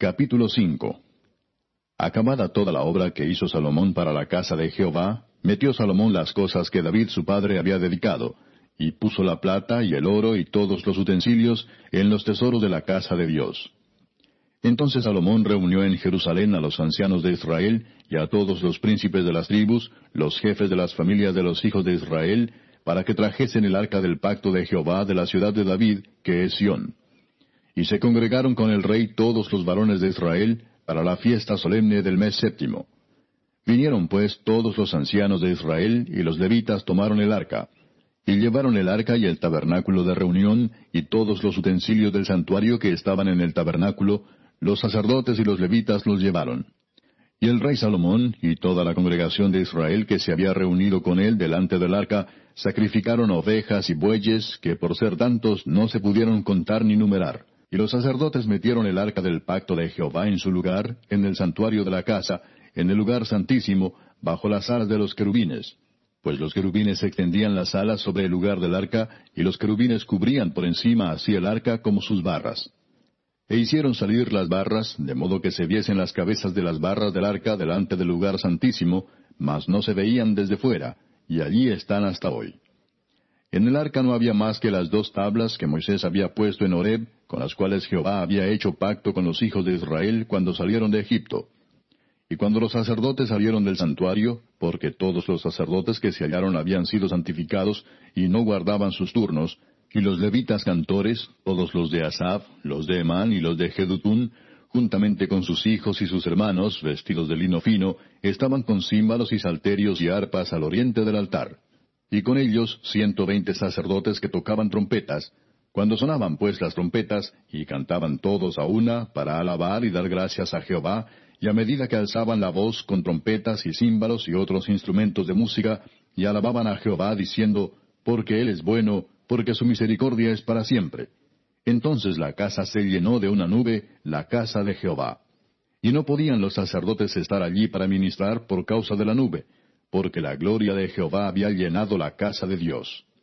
Capítulo 5. Acabada toda la obra que hizo Salomón para la casa de Jehová, metió Salomón las cosas que David su padre había dedicado, y puso la plata y el oro y todos los utensilios en los tesoros de la casa de Dios. Entonces Salomón reunió en Jerusalén a los ancianos de Israel y a todos los príncipes de las tribus, los jefes de las familias de los hijos de Israel, para que trajesen el arca del pacto de Jehová de la ciudad de David, que es Sión. Y se congregaron con el rey todos los varones de Israel para la fiesta solemne del mes séptimo. Vinieron pues todos los ancianos de Israel, y los levitas tomaron el arca. Y llevaron el arca y el tabernáculo de reunión, y todos los utensilios del santuario que estaban en el tabernáculo, los sacerdotes y los levitas los llevaron. Y el rey Salomón y toda la congregación de Israel que se había reunido con él delante del arca, sacrificaron ovejas y bueyes, que por ser tantos no se pudieron contar ni numerar. Y los sacerdotes metieron el arca del pacto de Jehová en su lugar, en el santuario de la casa, en el lugar santísimo, bajo las alas de los querubines. Pues los querubines extendían las alas sobre el lugar del arca, y los querubines cubrían por encima así el arca como sus barras. E hicieron salir las barras, de modo que se viesen las cabezas de las barras del arca delante del lugar santísimo, mas no se veían desde fuera, y allí están hasta hoy. En el arca no había más que las 2 tablas que Moisés había puesto en Horeb, con las cuales Jehová había hecho pacto con los hijos de Israel cuando salieron de Egipto. Y cuando los sacerdotes salieron del santuario, porque todos los sacerdotes que se hallaron habían sido santificados y no guardaban sus turnos, y los levitas cantores, todos los de Asaf, los de Emán y los de Jedutún, juntamente con sus hijos y sus hermanos, vestidos de lino fino, estaban con címbalos y salterios y arpas al oriente del altar. Y con ellos 120 sacerdotes que tocaban trompetas. Cuando sonaban pues las trompetas, y cantaban todos a una, para alabar y dar gracias a Jehová, y a medida que alzaban la voz con trompetas y címbalos y otros instrumentos de música, y alababan a Jehová diciendo, porque Él es bueno, porque su misericordia es para siempre. Entonces la casa se llenó de una nube, la casa de Jehová. Y no podían los sacerdotes estar allí para ministrar por causa de la nube, porque la gloria de Jehová había llenado la casa de Dios.